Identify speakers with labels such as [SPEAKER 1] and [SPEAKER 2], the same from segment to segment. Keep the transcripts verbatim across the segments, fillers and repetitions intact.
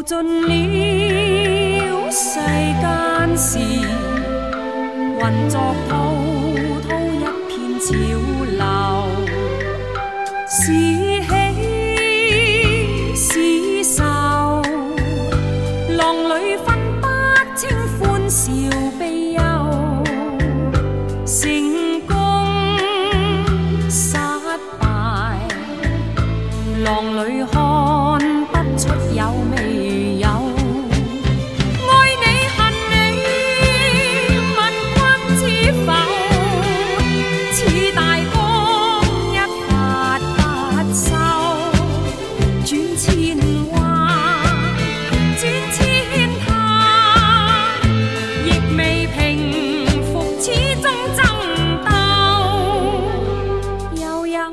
[SPEAKER 1] 尽了世間事，混作滔滔一片潮流，是喜是愁，浪裏分不清歡笑悲憂，成功失敗，浪裏看不出有未有。愛你恨你，問君知否？似大江一發不收，轉千彎，轉千灘，亦未平復，始終爭鬥。又有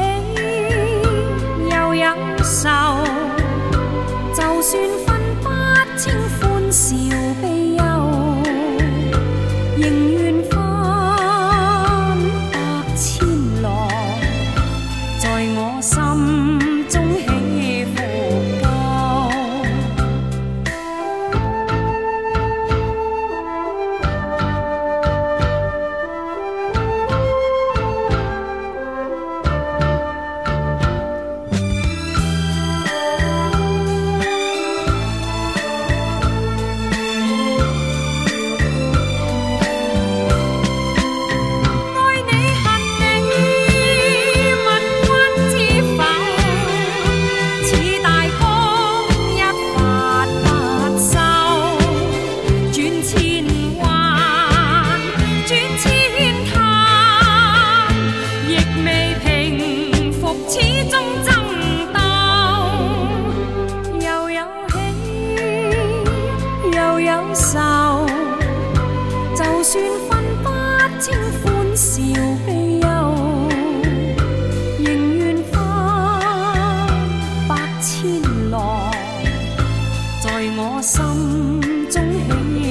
[SPEAKER 1] 喜，又有愁。就算分不清歡笑悲憂，仍願翻百千浪，在我心中起伏夠。就算分不清歡笑悲憂，仍願翻百千浪，在我心中起